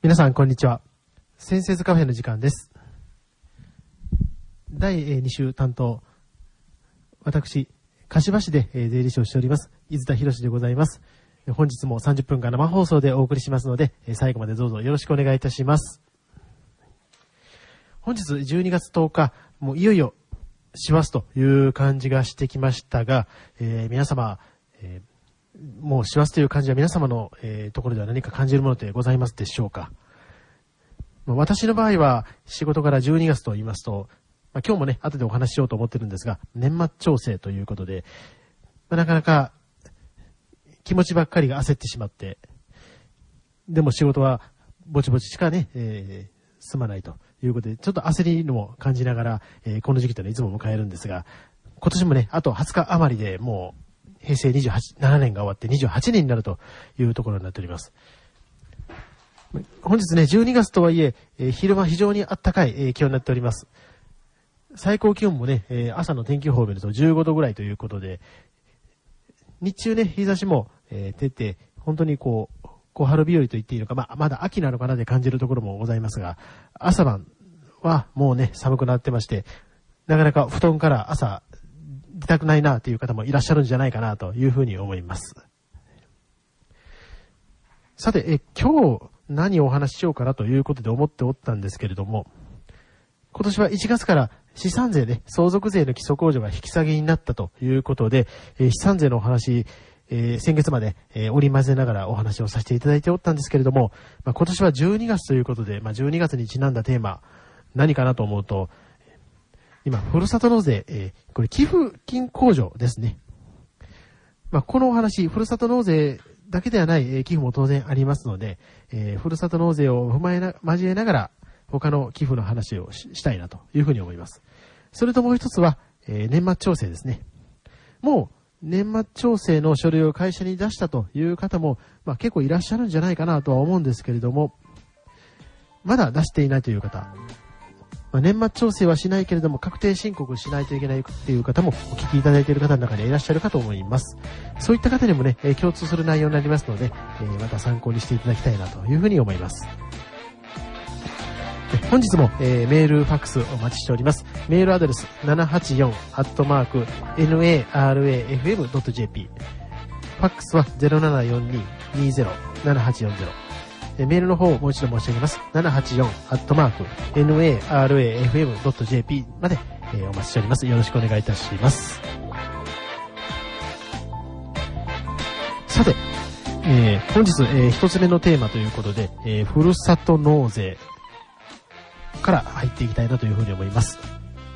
皆さんこんにちは。先生図カフェの時間です。第2週担当、私柏市で税理士をしております伊豆田博でございます。本日も30分間生放送でお送りしますので、最後までどうぞよろしくお願いいたします。本日12月10日、もういよいよ師走という感じがしてきましたが、皆様、もう師走という感じは皆様の、ところでは何か感じるものってございますでしょうか。私の場合は仕事から12月と言いますと、今日もね後でお話ししようと思ってるんですが、年末調整ということで、なかなか気持ちばっかりが焦ってしまって、でも仕事はぼちぼちしかね、済まないということで、ちょっと焦りも感じながら、この時期というのはいつも迎えるんですが、今年もねあと20日余りでもう平成7年が終わって28年になるというところになっております。本日ね、12月とはいえ、昼間非常に暖かい、気温になっております。最高気温もね、朝の天気予報を見ると15度ぐらいということで、日中ね、日差しも、出て、本当に小春日和と言っていいのか、まだ秋なのかなで感じるところもございますが、朝晩はもうね、寒くなってまして、なかなか布団から朝出たくないなという方もいらっしゃるんじゃないかなというふうに思います。さて、今日、何をお話ししようかなということで思っておったんですけれども、今年は1月から資産税で相続税の基礎控除が引き下げになったということで、資産税のお話、先月まで、織り交ぜながらお話をさせていただいておったんですけれども、今年は12月ということで、12月にちなんだテーマ何かなと思うと、今ふるさと納税、これ寄付金控除ですね。このお話、ふるさと納税だけではない寄付も当然ありますので、ふるさと納税を交えながら他の寄付の話をしたいなというふうに思います。それともう一つは、年末調整ですね。もう年末調整の書類を会社に出したという方も、結構いらっしゃるんじゃないかなとは思うんですけれども、まだ出していないという方、年末調整はしないけれども確定申告しないといけないっていう方もお聞きいただいている方の中にいらっしゃるかと思います。そういった方にもね、共通する内容になりますので、また参考にしていただきたいなというふうに思います。本日も、メール、ファックスお待ちしております。メールアドレス 784@narafm.jp、 ファックスは 0742-20-7840、メールの方をもう一度申し上げます。784@narafm.jp まで、お待ちしております。よろしくお願いいたします。さて、本日、一つ目のテーマということで、ふるさと納税から入っていきたいなというふうに思います。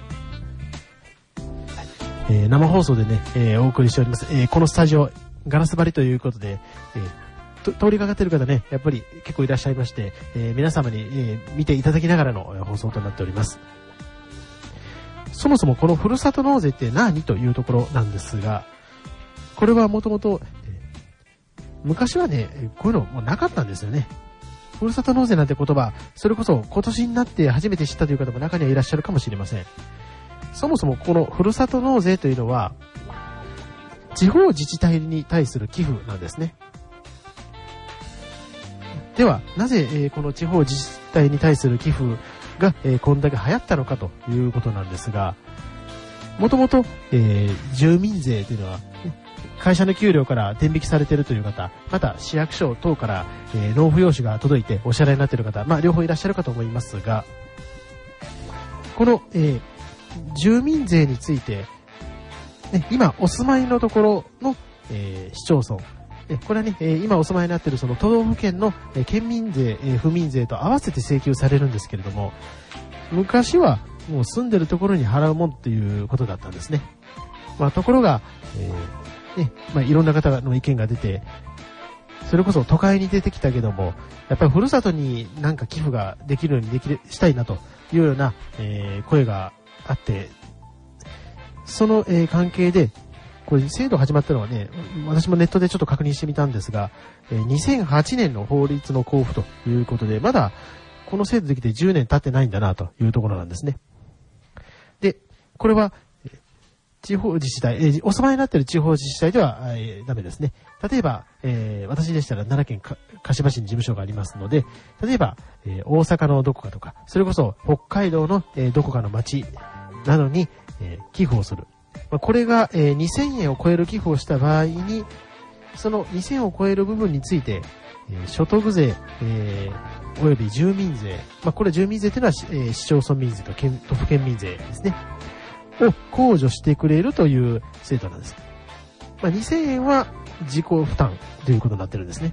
生放送でね、お送りしております。このスタジオガラス張りということで、通りかかっている方ね、やっぱり結構いらっしゃいまして、皆様に、見ていただきながらの放送となっております。そもそもこのふるさと納税って何というところなんですが、これはもともと昔はね、こういうのもうなかったんですよね。ふるさと納税なんて言葉、それこそ今年になって初めて知ったという方も中にはいらっしゃるかもしれません。そもそもこのふるさと納税というのは、地方自治体に対する寄付なんですね。では、なぜ、この地方自治体に対する寄付が、こんだけ流行ったのかということなんですが、もともと、住民税というのは、会社の給料から天引きされているという方、また市役所等から、納付用紙が届いてお支払いになっている方、両方いらっしゃるかと思いますが、この、住民税について、今お住まいのところの、市町村、これはね、今お住まいになっているその都道府県の、県民税、府民税と合わせて請求されるんですけれども、昔はもう住んでるところに払うもんっていうことだったんですね。ところが、いろんな方の意見が出て、それこそ都会に出てきたけども、やっぱりふるさとになんか寄付ができるようにしたいなというような、声があって、その、関係で、これ制度始まったのはね、私もネットでちょっと確認してみたんですが、2008年の法律の交付ということで、まだこの制度できて10年経ってないんだなというところなんですね。で、これは地方自治体、お住まいになっている地方自治体では、ダメですね。例えば、私でしたら奈良県柏市に事務所がありますので、例えば、大阪のどこかとか、それこそ北海道の、どこかの町などに、寄付をする。これが、2000円を超える寄付をした場合に、その2000を超える部分について、所得税、および住民税、これ住民税というのは、市町村民税と都府県民税ですね。を控除してくれるという制度なんです。2000円は自己負担ということになってるんですね。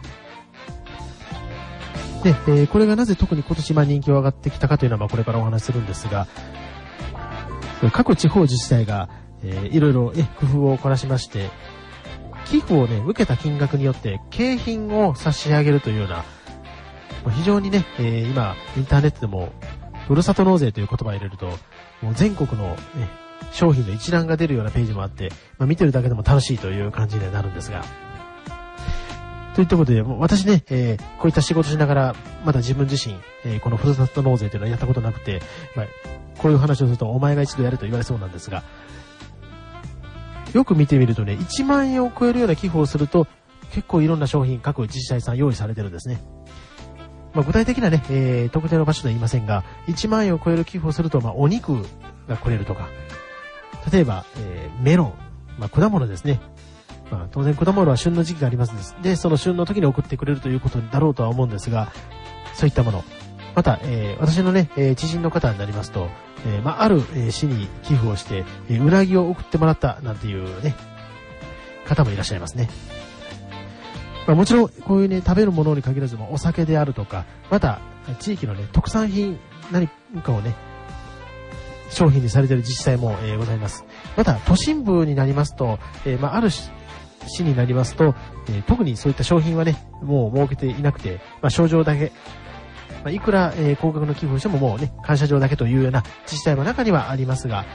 で、これがなぜ特に今年人気が上がってきたかというのはこれからお話しするんですが、各地方自治体が、いろいろ工夫を凝らしまして、寄付を受けた金額によって景品を差し上げるというような、非常に今インターネットでもふるさと納税という言葉を入れると、もう全国の、商品の一覧が出るようなページもあって、見てるだけでも楽しいという感じになるんですが。といったことで、私こういった仕事しながら、まだ自分自身、このふるさと納税というのはやったことなくて、こういう話をすると、お前が一度やると言われそうなんですが、よく見てみるとね、1万円を超えるような寄付をすると、結構いろんな商品、各自治体さん用意されてるんですね。具体的な特定の場所では言いませんが、1万円を超える寄付をすると、お肉がくれるとか、例えば、メロン、果物ですね。当然果物は旬の時期がありますので、その旬の時に送ってくれるということだろうとは思うんですが、そういったもの。また、私の知人の方になりますと、ある市に寄付をして、うなぎを送ってもらったなんていう方もいらっしゃいますね。もちろん、こういう食べるものに限らずお酒であるとか、また、地域の特産品何かを商品にされている自治体も、ございます。また、都心部になりますと、ある市になりますと、特にそういった商品はもう設けていなくて、賞状だけ、いくら、高額の寄付をしてももう感謝状だけというような自治体も中にはありますが、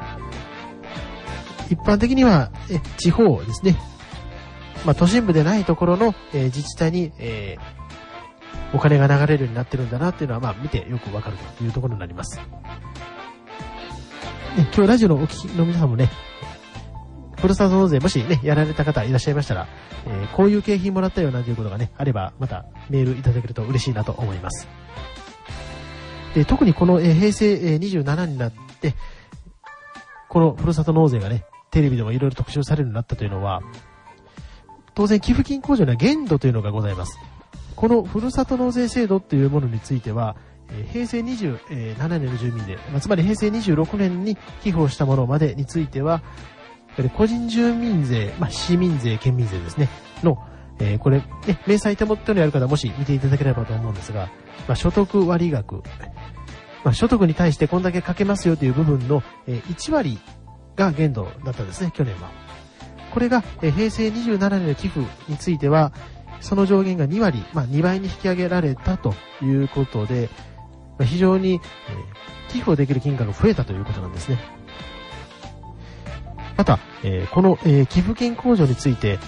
一般的には、地方ですね。都心部でないところの、自治体に、お金が流れるようになってるんだなっていうのは、見てよくわかるというところになります。今日ラジオのお聞きの皆さんもふるさと納税もしやられた方いらっしゃいましたら、こういう景品もらったよなんていうことがあれば、またメールいただけると嬉しいなと思います。特にこの、平成27年になって、このふるさと納税がテレビでもいろいろ特集されるようになったというのは、当然寄付金控除には限度というのがございます。このふるさと納税制度というものについては、平成27年の住民税、つまり平成26年に寄付をしたものまでについては、個人住民税、市民税、県民税ですね、の、これ、明細手元にある方もし見ていただければと思うんですが、所得割額、所得に対してこんだけかけますよという部分の、1割が限度だったんですね、去年は。これが、平成27年の寄付については、その上限が2割、2倍に引き上げられたということで、非常に、寄付をできる金額が増えたということなんですね。また、この、寄付金控除について、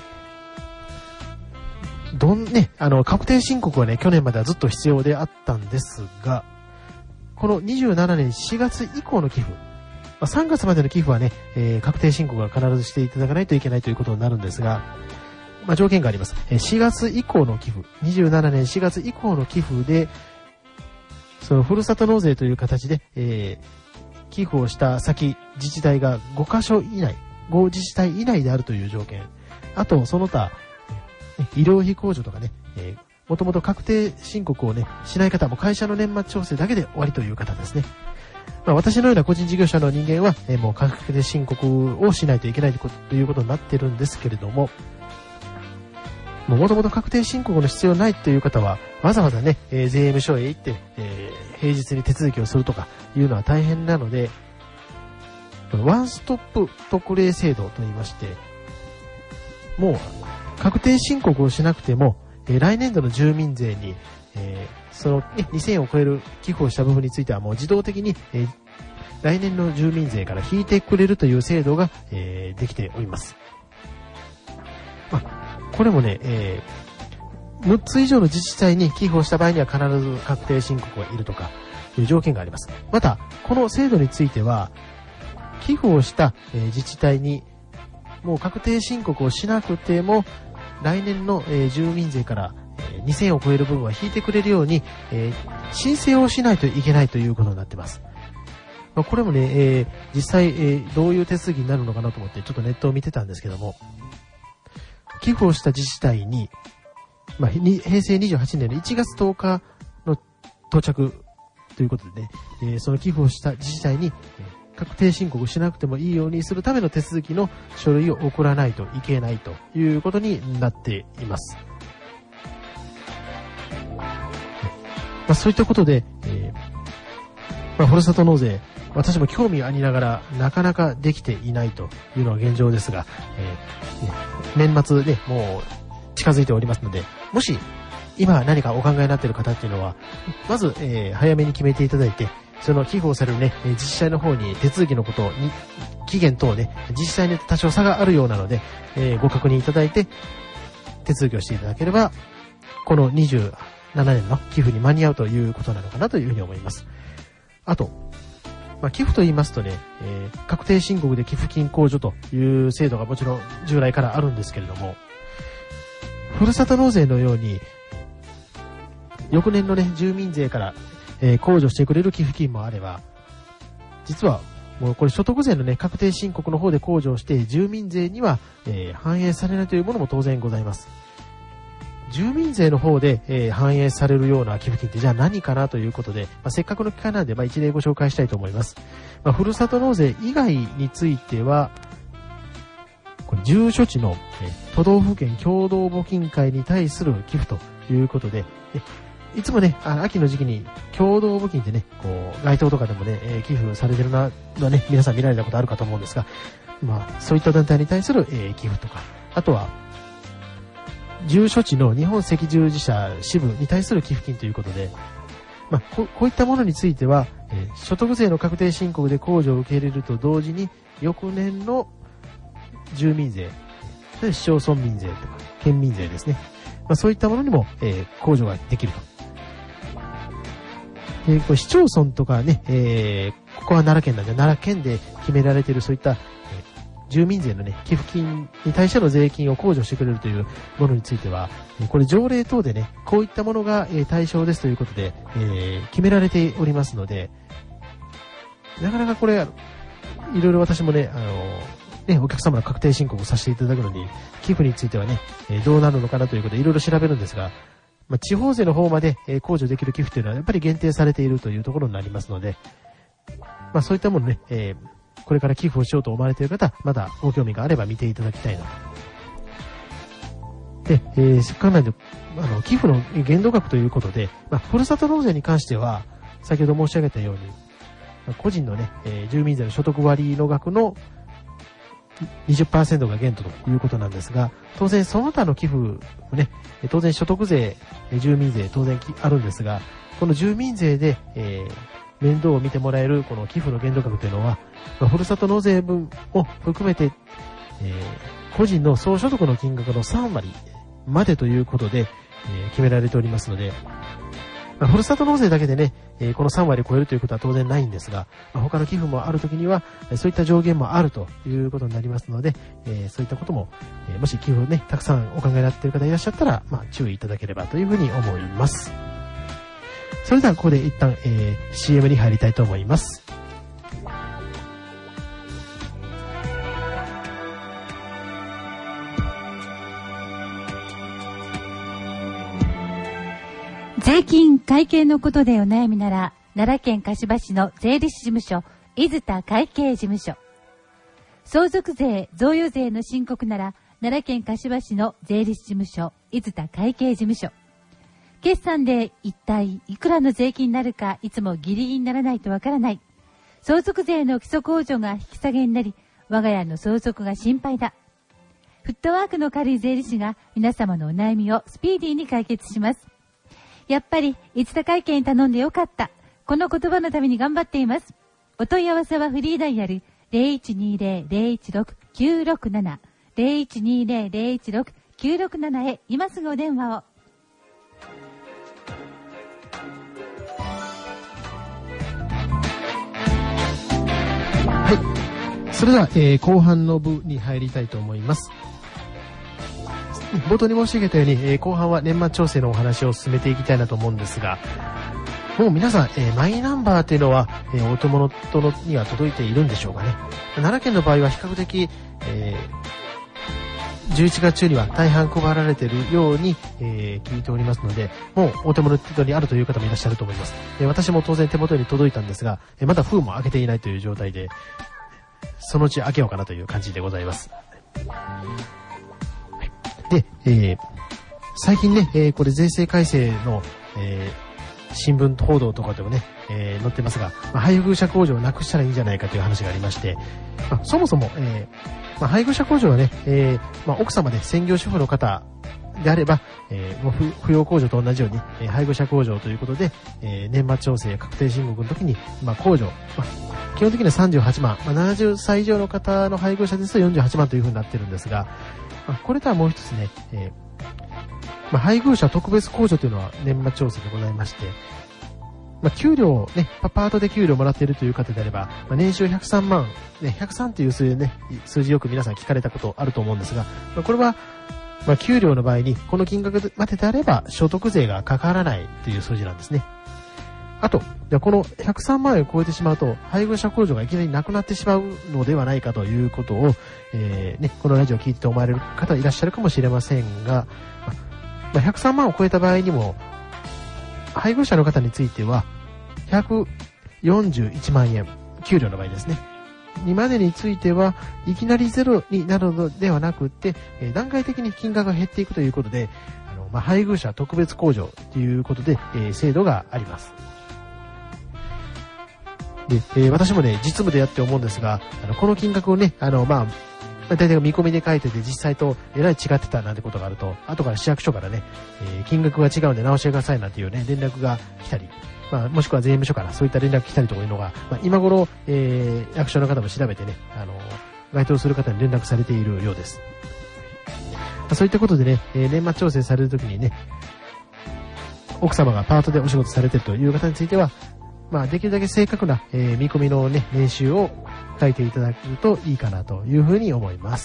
確定申告は去年まではずっと必要であったんですが、この27年4月以降の寄付、3月までの寄付は確定申告は必ずしていただかないといけないということになるんですが、条件があります。4月以降の寄付、27年4月以降の寄付で、そのふるさと納税という形で、寄付をした先、自治体が5カ所以内、5自治体以内であるという条件。あと、その他、医療費控除とかもともと確定申告をしない方も会社の年末調整だけで終わりという方ですね。私のような個人事業者の人間は、もう確定申告をしないといけないということになっているんですけれども、もともと確定申告の必要ないという方は、わざわざ税務署へ行って、平日に手続きをするとかいうのは大変なので、ワンストップ特例制度といいまして、もう確定申告をしなくても、来年度の住民税に、その、2000円を超える寄付をした部分についてはもう自動的に、来年の住民税から引いてくれるという制度が、できております。これも6つ以上の自治体に寄付をした場合には必ず確定申告がいるとかいう条件があります。また、この制度については、 寄付をした、自治体にもう確定申告をしなくても来年の、住民税から、2000円を超える部分は引いてくれるように、申請をしないといけないということになっています。これもね、実際、どういう手続きになるのかなと思ってちょっとネットを見てたんですけども、寄付をした自治体に、平成28年の1月10日の到着ということでね、その寄付をした自治体に、確定申告しなくてもいいようにするための手続きの書類を送らないといけないということになっています。そういったことで、ふるさと納税、私も興味ありながらなかなかできていないというのが現状ですが、年末でもう近づいておりますので、もし今何かお考えになっている方っていうのは、まず、早めに決めていただいて、その寄付をされるね、自治体の方に手続きのことに、期限等ね、自治体に多少差があるようなので、ご確認いただいて、手続きをしていただければ、この27年の寄付に間に合うということなのかなというふうに思います。あと、寄付と言いますとね、確定申告で寄付金控除という制度がもちろん従来からあるんですけれども、ふるさと納税のように、翌年のね、住民税から控除してくれる寄付金もあれば、実はもうこれ所得税のね、確定申告の方で控除をして住民税には、反映されないというものも当然ございます。住民税の方で、反映されるような寄付金ってじゃあ何かなということで、せっかくの機会なので、一例ご紹介したいと思います。ふるさと納税以外については、これ住所地の、都道府県共同募金会に対する寄付ということで、いつもね、秋の時期に共同募金ってね、街頭とかでもね、寄付されてるのはね、皆さん見られたことあるかと思うんですが、そういった団体に対する、寄付とか、あとは、住所地の日本赤十字社支部に対する寄付金ということで、こういったものについては、所得税の確定申告で控除を受け入れると同時に、翌年の住民税、市町村民税とか、県民税ですね。そういったものにも、控除ができると。市町村とかね、ここは奈良県なんで、奈良県で決められているそういった、住民税のね、寄付金に対しての税金を控除してくれるというものについては、これ条例等でね、こういったものが対象ですということで、決められておりますので、なかなかこれ、いろいろ私もね、お客様の確定申告をさせていただくのに、寄付についてはね、どうなるのかなということでいろいろ調べるんですが、地方税の方まで控除できる寄付というのはやっぱり限定されているというところになりますので、そういったものね、これから寄付をしようと思われている方、まだご興味があれば見ていただきたいなと。で、せっかくなんで、寄付の限度額ということで、ふるさと納税に関しては、先ほど申し上げたように、個人のね、住民税の所得割の額の 20% が限度ということなんですが、当然その他の寄付もね、当然所得税、住民税当然あるんですが、この住民税で、面倒を見てもらえるこの寄付の限度額というのは、ふるさと納税分を含めて、個人の総所得の金額の3割までということで、決められておりますので、ふるさと納税だけでね、この3割を超えるということは当然ないんですが、他の寄付もあるときには、そういった上限もあるということになりますので、そういったことも、もし寄付をね、たくさんお考えになっている方いらっしゃったら、注意いただければというふうに思います。それではここで一旦、CM に入りたいと思います。 税金会計のことでお悩みなら、奈良県柏市の税理士事務所、伊豆田会計事務所。相続税、贈与税の申告なら、奈良県柏市の税理士事務所、伊豆田会計事務所。決算で一体いくらの税金になるかいつもギリギリにならないとわからない。相続税の基礎控除が引き下げになり、我が家の相続が心配だ。フットワークの軽い税理士が皆様のお悩みをスピーディーに解決します。やっぱり、伊豆田会計に頼んでよかった。この言葉のために頑張っています。お問い合わせはフリーダイヤル 0120-016-967 0120-016-967 へ今すぐお電話を。 はい。 それでは、後半の部に入りたいと思います。冒頭に申し上げたように、後半は年末調整のお話を進めていきたいなと思うんですが、もう皆さん、マイナンバーというのは、お手元には届いているんでしょうかね。奈良県の場合は比較的、11月中には大半配られているように、聞いておりますので、もうお手元にあるという方もいらっしゃると思います。私も当然手元に届いたんですが、まだ封も開けていないという状態で、そのうち開けようかなという感じでございます。で、最近ね、これ税制改正の、新聞報道とかでもね、載ってますが、配偶者控除をなくしたらいいんじゃないかという話がありまして、そもそも、配偶者控除はね、奥様で専業主婦の方であれば、もう扶養控除と同じように、配偶者控除ということで、年末調整確定申告の時に、控除、基本的には38万、70歳以上の方の配偶者ですと48万というふうになってるんですが、これとはもう一つね、配偶者特別控除というのは年末調整でございまして、給料をね、パートで給料もらっているという方であれば、年収103万、ね、103という数字よく皆さん聞かれたことあると思うんですが、これは、給料の場合にこの金額までであれば所得税がかからないという数字なんですね。あと、この103万円を超えてしまうと、配偶者控除がいきなりなくなってしまうのではないかということを、このラジオを聞いて思われる方いらっしゃるかもしれませんが、103万を超えた場合にも、配偶者の方については、141万円、給料の場合ですね。にまでについては、いきなりゼロになるのではなくて、段階的に金額が減っていくということで、配偶者特別控除ということで、制度があります。で、私もね、実務でやって思うんですが、この金額をね、大体見込みで書いてて実際とえらい違ってたなんてことがあると、後から市役所からね、金額が違うんで直してくださいなんていうね、連絡が来たり、もしくは税務署からそういった連絡来たりというのが、今頃、役所の方も調べてね、該当する方に連絡されているようです。そういったことでね、年末調整されるときにね、奥様がパートでお仕事されているという方については、できるだけ正確な、見込みのね、年収を書いていただくといいかなというふうに思います。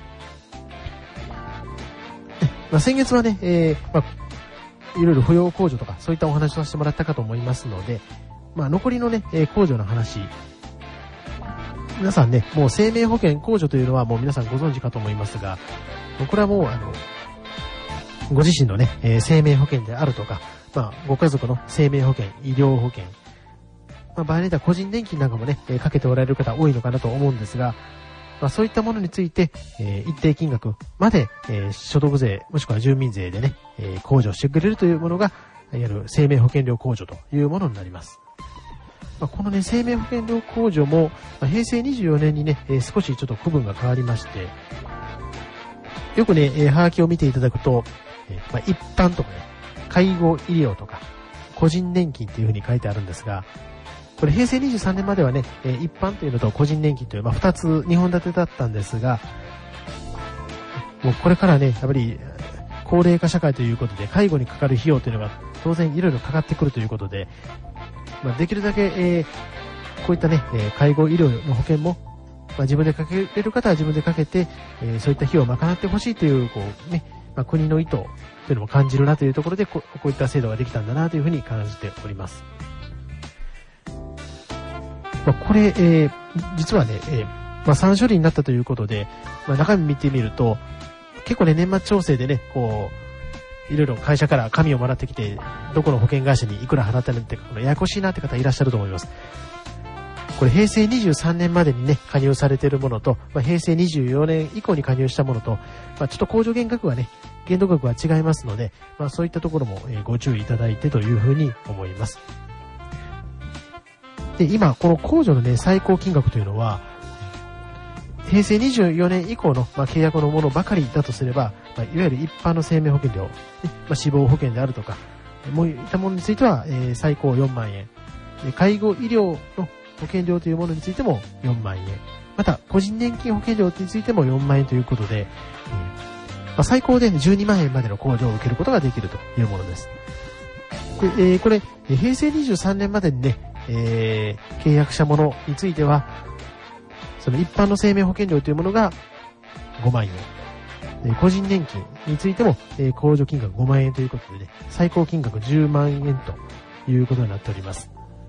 先月はね、いろいろ扶養控除とかそういったお話をさせてもらったかと思いますので、残りのね、控除の話、皆さんね、もう生命保険控除というのはもう皆さんご存知かと思いますが、これはもうご自身のね、生命保険であるとか、ご家族の生命保険、医療保険、場合によっては個人年金なんかもね、かけておられる方多いのかなと思うんですが、そういったものについて、一定金額まで、所得税もしくは住民税でね、控除してくれるというものが、いわゆる生命保険料控除というものになります。このね、生命保険料控除も、平成24年にね、少しちょっと区分が変わりまして、よくね、はがきを見ていただくと、一般とかね、介護医療とか、個人年金っていうふうに書いてあるんですが、これ平成23年まではね、一般というのと個人年金という、二つ、2本立てだったんですが、もうこれからね、やっぱり、高齢化社会ということで、介護にかかる費用というのが当然いろいろかかってくるということで、できるだけ、こういったね、介護医療の保険も、自分でかけれる方は自分でかけて、そういった費用を賄ってほしいという、こうね、国の意図というのも感じるなというところで、こういった制度ができたんだなというふうに感じております。これ、実はね、3種類になったということで、中身見てみると、結構ね、年末調整でね、こう、いろいろ会社から紙をもらってきて、どこの保険会社にいくら払ったのって、ややこしいなって方いらっしゃると思います。これ平成23年までにね、加入されているものと、平成24年以降に加入したものと、ちょっと控除限度額は違いますので、そういったところもご注意いただいてというふうに思います。で、今、この控除のね、最高金額というのは、平成24年以降の、契約のものばかりだとすれば、いわゆる一般の生命保険料、死亡保険であるとか、もういったものについては、最高4万円。介護医療の保険料というものについても4万円。また、個人年金保険料についても4万円ということで、最高で12万円までの控除を受けることができるというものです。で、これ、平成23年までにね、契約したものについては、 その一般の生命保険料というものが5万円。個人年金についても、控除金額5万円ということでね、最高金額10万円ということになっております。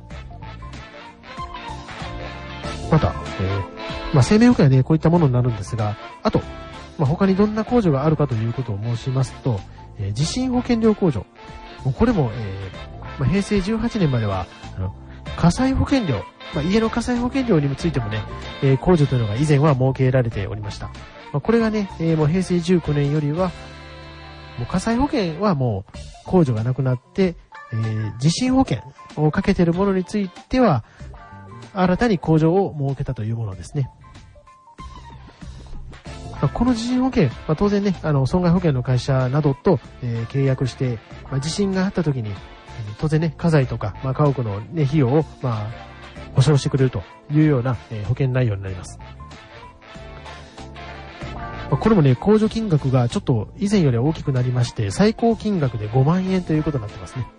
また、生命保険はね、こういったものになるんですが、あと、他にどんな控除があるかということを申しますと、地震保険料控除。これも、平成18年までは、火災保険料、家の火災保険料についてもね、控除というのが以前は設けられておりました。これがね、もう平成19年よりは、もう火災保険はもう控除がなくなって、地震保険をかけているものについては、新たに控除を設けたというものですね。この地震保険、当然ね、損害保険の会社などと、契約して、地震があった時に、当然ね、家財とか、家屋のね、費用を、保証してくれるというような、保険内容になります。これもね、控除金額がちょっと以前よりは大きくなりまして、最高金額で5万円ということになってますね。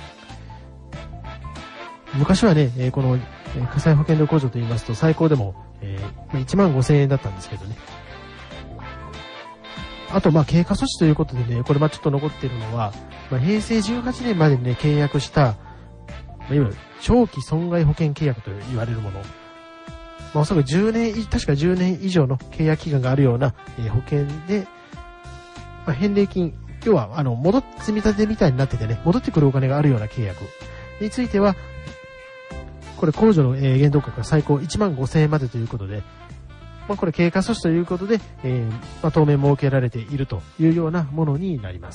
昔はね、この火災保険料控除といいますと、最高でも、1万5,000円だったんですけどね。あと、経過措置ということでね、これちょっと残っているのは、平成18年までにね、契約した、いわゆる長期損害保険契約と言われるもの。おそらく確か10年以上の契約期間があるような、保険で、返礼金、要は、積み立てみたいになっててね、戻ってくるお金があるような契約については、これ控除の限度額が最高1万5,000円までということで、これ経過措置ということで、当面設けられているというようなものになります。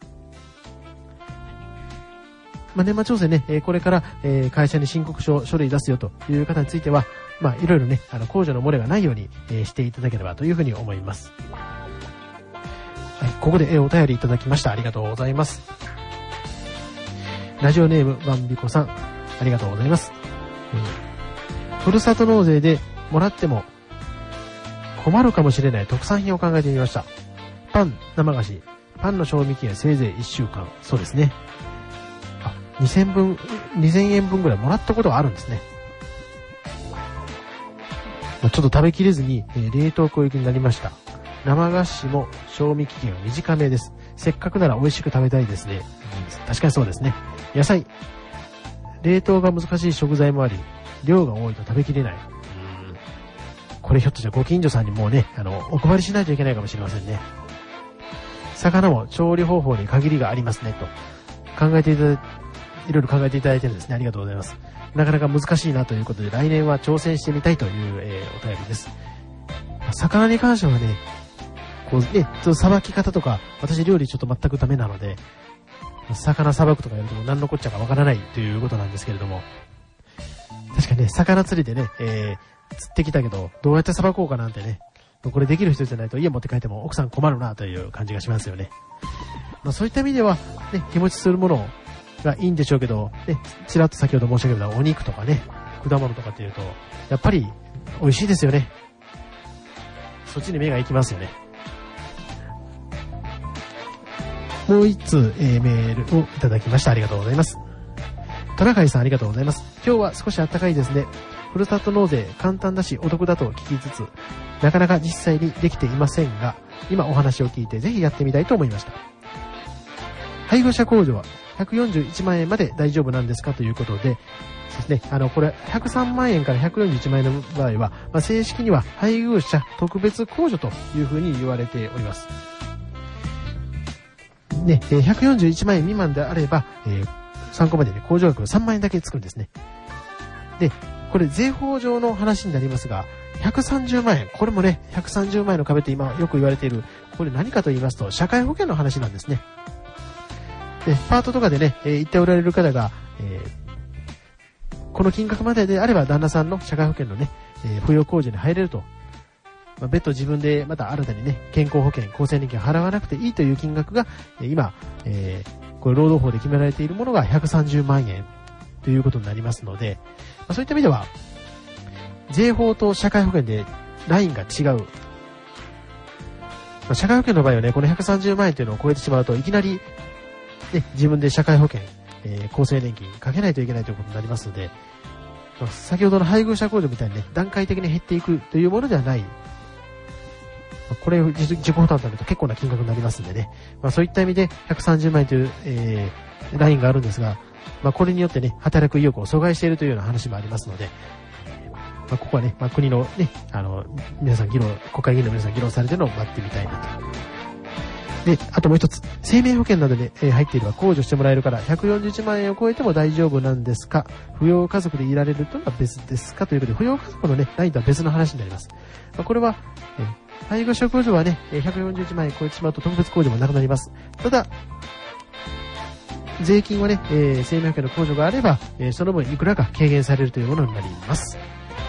年末調整ね、これから、会社に申告書類出すよという方については、いろいろね、控除の漏れがないように、していただければというふうに思います。はい、ここで、お便りいただきました。ありがとうございます。ラジオネーム、バンビコさん、ありがとうございます。ふるさと納税でもらっても困るかもしれない特産品を考えてみました。パン、生菓子、パンの賞味期限せいぜい1週間。そうですね。2000円分ぐらいもらったことがあるんですね。ちょっと食べきれずに、冷凍庫行きになりました。生菓子も賞味期限は短めです。せっかくなら美味しく食べたいですね。確かにそうですね。野菜、冷凍が難しい食材もあり、量が多いと食べきれない。これひょっとしてご近所さんにもうね、お配りしないといけないかもしれませんね。魚も調理方法に限りがありますね、と。いろいろ考えていただいてるんですね。ありがとうございます。なかなか難しいなということで、来年は挑戦してみたいという、お便りです。魚に関してはね、さばき方とか、私料理ちょっと全くダメなので、魚さばくとかやると何のこっちゃかわからないということなんですけれども、確かにね、魚釣りでね、釣ってきたけど、どうやってさばこうかなんてね、これできる人じゃないと家持って帰っても奥さん困るなという感じがしますよね。そういった意味では、ね、日持ちするものがいいんでしょうけど、ね、ちらっと先ほど申し上げたお肉とかね、果物とかっていうと、やっぱり美味しいですよね。そっちに目が行きますよね。もう一通、メールをいただきました。ありがとうございます。トナカイさんありがとうございます。今日は少し暖かいですね。ふるさと納税簡単だしお得だと聞きつつ、なかなか実際にできていませんが、今お話を聞いてぜひやってみたいと思いました。配偶者控除は141万円まで大丈夫なんですかということで、ですね、これ103万円から141万円の場合は、正式には配偶者特別控除というふうに言われております。ね、141万円未満であれば、参考までに控除額3万円だけつくんですね。で、これ税法上の話になりますが、130万円、これもね、130万円の壁って今よく言われている、これ何かと言いますと、社会保険の話なんですね。で、パートとかでね、言っておられる方が、この金額までであれば旦那さんの社会保険のね、扶養控除に入れると。別途自分でまた新たにね、健康保険、厚生年金を払わなくていいという金額が、今、これ労働法で決められているものが130万円ということになりますので、そういった意味では、税法と社会保険でラインが違う。社会保険の場合はね、この130万円というのを超えてしまうと、いきなり、ね、自分で社会保険、厚生年金かけないといけないということになりますので、 先ほどの配偶者控除みたいにね、段階的に減っていくというものではない。これ自己負担となると結構な金額になりますんでね。そういった意味で130万円という、ラインがあるんですが、これによってね、働く意欲を阻害しているというような話もありますので、ここはね、国のね、皆さん国会議員の皆さん議論されているのを待ってみたいなと。で、あともう一つ、生命保険などで入っていれば控除してもらえるから、141万円を超えても大丈夫なんですか？扶養家族でいられるというのは別ですか？ということで、扶養家族のね、ラインとは別の話になります。これは、配偶者控除はね、141万円超えてしまうと特別控除もなくなります。ただ、税金はね、生命保険の控除があれば、その分いくらか軽減されるというものになります。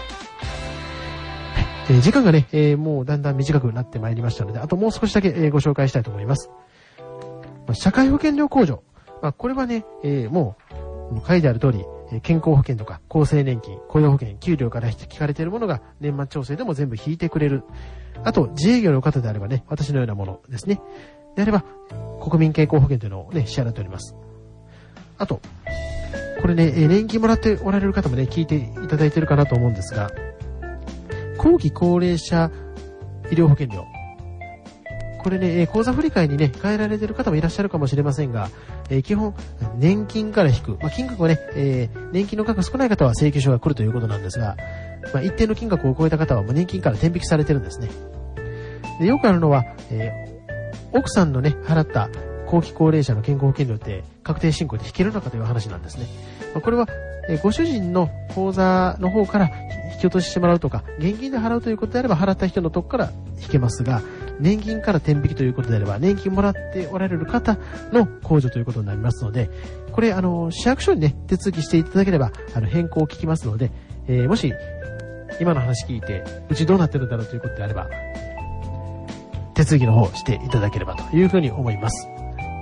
時間がね、もうだんだん短くなってまいりましたので、あともう少しだけ、ご紹介したいと思います。社会保険料控除。これはね、もう書いてある通り、健康保険とか厚生年金、雇用保険、給料から引かれているものが年末調整でも全部引いてくれる。あと、自営業の方であればね、私のようなものですね。であれば、国民健康保険というのをね、支払っております。あと、これね、年金もらっておられる方もね、聞いていただいているかなと思うんですが、後期高齢者医療保険料。これね、口座振替にね、変えられている方もいらっしゃるかもしれませんが、基本、年金から引く。金額はね、年金の額が少ない方は請求書が来るということなんですが、一定の金額を超えた方はもう年金から転引きされてるんですね。で、よくあるのは、奥さんのね、払った後期高齢者の健康保険料って確定申告で引けるのかという話なんですね。これは、ご主人の口座の方から引き落としてもらうとか、現金で払うということであれば払った人のとこから引けますが、年金から転引きということであれば、年金もらっておられる方の控除ということになりますので、これ、市役所にね、手続きしていただければ、変更を聞きますので、もし、今の話聞いて、うちどうなってるんだろうということであれば、手続きの方していただければというふうに思います。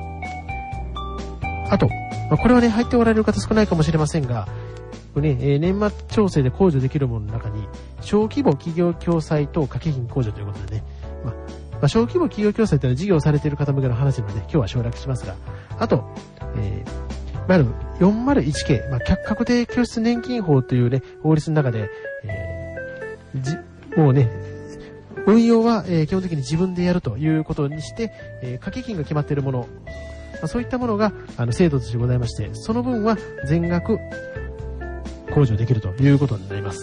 あと、これはね、入っておられる方少ないかもしれませんが、これね、年末調整で控除できるものの中に、小規模企業共済等掛け金控除ということでね、小規模企業共済というのは事業されている方向けの話なので、今日は省略しますが、あと、401系、確定拠出年金法というね、法律の中で、もうね、運用は、基本的に自分でやるということにして、掛け金が決まっているもの、そういったものが制度としてございまして、その分は全額控除できるということになります。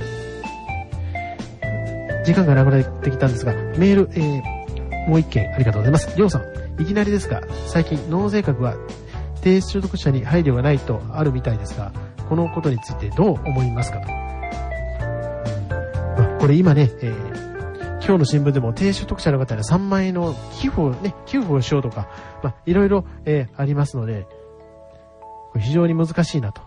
時間がなくなってきたんですが、メール、もう一件ありがとうございます。りょうさん、いきなりですが、最近納税額は低所得者に配慮がないとあるみたいですが、このことについてどう思いますかと。これ今ね、今日の新聞でも低所得者の方に3万円の寄付をしようとか、いろいろ、ありますので、これ非常に難しいなと。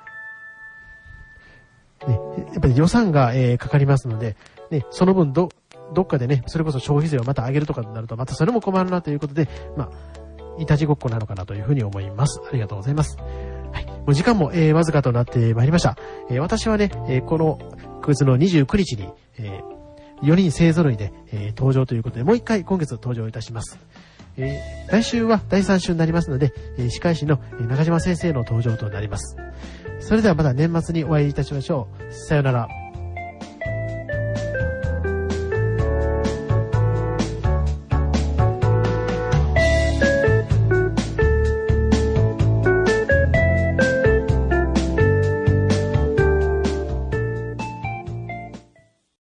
ね、やっぱり予算が、かかりますので、ね、その分どっかでね、それこそ消費税をまた上げるとかになると、またそれも困るなということで、いたちごっこなのかなというふうに思います。ありがとうございます。はい。もう時間も、わずかとなってまいりました。私はね、この9月の29日に、4人勢揃いで、登場ということで、もう一回今月登場いたします。来週は第3週になりますので、司会士の中島先生の登場となります。それではまた年末にお会いいたしましょう。さようなら。